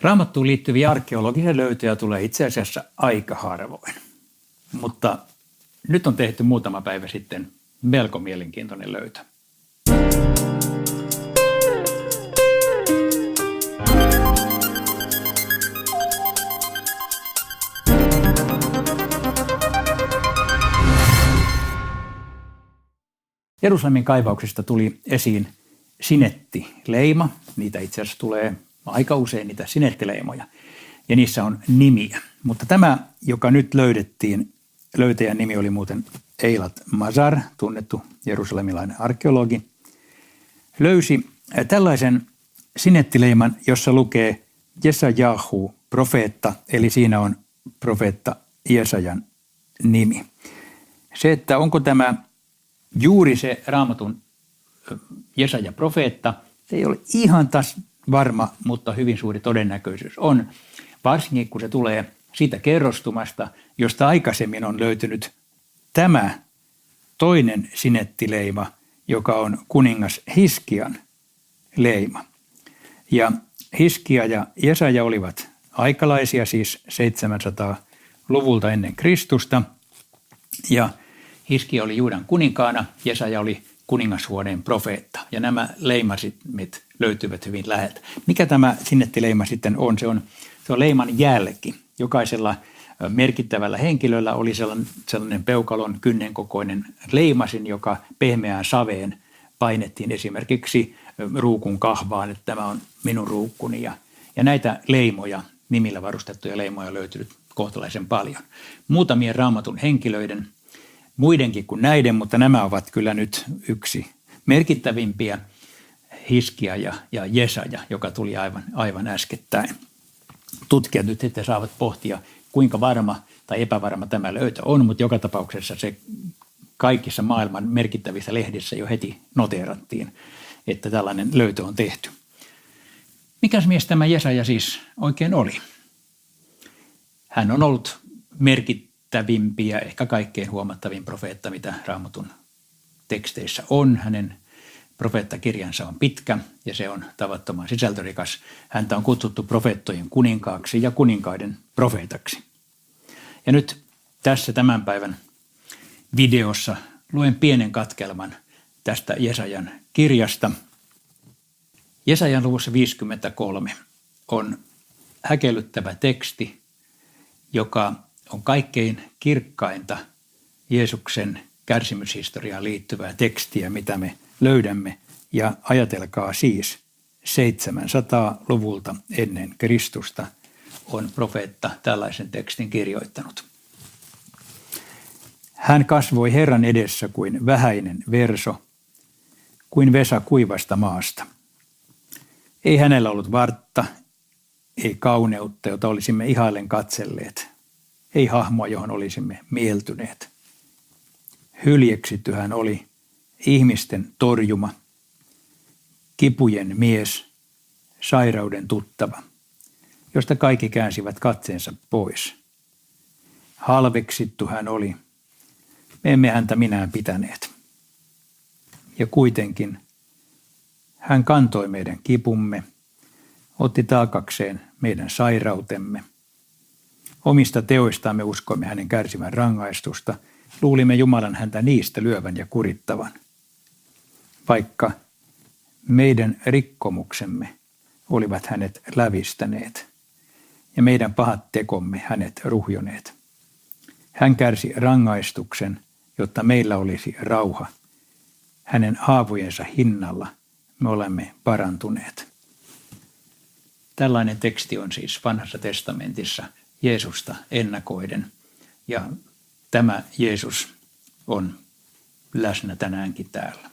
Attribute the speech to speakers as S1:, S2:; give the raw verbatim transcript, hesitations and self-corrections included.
S1: Raamattuun liittyviä arkeologisia löytöjä tulee itse asiassa aika harvoin, mutta nyt on tehty muutama päivä sitten melko mielenkiintoinen löytö. Jerusalemin kaivauksista tuli esiin sinettileima. Niitä itse asiassa tulee aika usein niitä sinettileimoja ja niissä on nimiä. Mutta tämä, joka nyt löydettiin, löytäjän nimi oli muuten Eilat Mazar, tunnettu jerusalemilainen arkeologi, löysi tällaisen sinettileiman, jossa lukee Jesajahu, profeetta, eli siinä on profeetta Jesajan nimi. Se, että onko tämä juuri se Raamatun Jesaja profeetta, se ei ole ihan taas varma, mutta hyvin suuri todennäköisyys on, varsinkin kun se tulee siitä kerrostumasta, josta aikaisemmin on löytynyt tämä toinen sinettileima, joka on kuningas Hiskian leima. Ja Hiskia ja Jesaja olivat aikalaisia, siis seitsemänsataaluvulta ennen Kristusta, ja Hiskia oli Juudan kuninkaana, Jesaja oli kuningashuoneen profeetta, ja nämä leimasimit löytyvät hyvin läheltä. Mikä tämä sinettileima sitten on? Se on, se on leiman jälki. Jokaisella merkittävällä henkilöllä oli sellainen, sellainen peukalon kynnen kokoinen leimasin, joka pehmeään saveen painettiin esimerkiksi ruukun kahvaan, että tämä on minun ruukkuni. Ja, ja näitä leimoja, nimillä varustettuja leimoja on löytynyt kohtalaisen paljon. Muutamien Raamatun henkilöiden, muidenkin kuin näiden, mutta nämä ovat kyllä nyt yksi merkittävimpiä, Hiskia ja, ja Jesaja, joka tuli aivan, aivan äskettäin. Tutkijat nyt sitten saavat pohtia, kuinka varma tai epävarma tämä löytö on, mutta joka tapauksessa se kaikissa maailman merkittävissä lehdissä jo heti noteerattiin, että tällainen löytö on tehty. Mikäs mies tämä Jesaja siis oikein oli? Hän on ollut merkittävimpiä, ehkä kaikkein huomattavin profeetta, mitä Raamatun teksteissä on. Hänen profeettakirjansa on pitkä ja se on tavattoman sisältörikas. Häntä on kutsuttu profeettojen kuninkaaksi ja kuninkaiden profeetaksi. Ja nyt tässä tämän päivän videossa luen pienen katkelman tästä Jesajan kirjasta. Jesajan luvussa viisikymmentäkolme on häkellyttävä teksti, joka on kaikkein kirkkainta Jeesuksen kärsimyshistoriaan liittyvää tekstiä, mitä me löydämme. Ja ajatelkaa siis, seitsemänsataaluvulta ennen Kristusta on profeetta tällaisen tekstin kirjoittanut. Hän kasvoi Herran edessä kuin vähäinen verso, kuin vesa kuivasta maasta. Ei hänellä ollut vartta, ei kauneutta, jota olisimme ihaillen katselleet, ei hahmoa, johon olisimme mieltyneet. Hyljeksitty hän oli, ihmisten torjuma, kipujen mies, sairauden tuttava, josta kaikki käänsivät katseensa pois. Halveksittu hän oli, me emme häntä minään pitäneet. Ja kuitenkin hän kantoi meidän kipumme, otti taakakseen meidän sairautemme. Omista teoistamme uskoimme hänen kärsivän rangaistusta, luulimme Jumalan häntä niistä lyövän ja kurittavan. Vaikka meidän rikkomuksemme olivat hänet lävistäneet ja meidän pahat tekomme hänet ruhjoneet. Hän kärsi rangaistuksen, jotta meillä olisi rauha. Hänen haavojensa hinnalla me olemme parantuneet. Tällainen teksti on siis Vanhassa testamentissa Jeesusta ennakoiden, ja tämä Jeesus on läsnä tänäänkin täällä.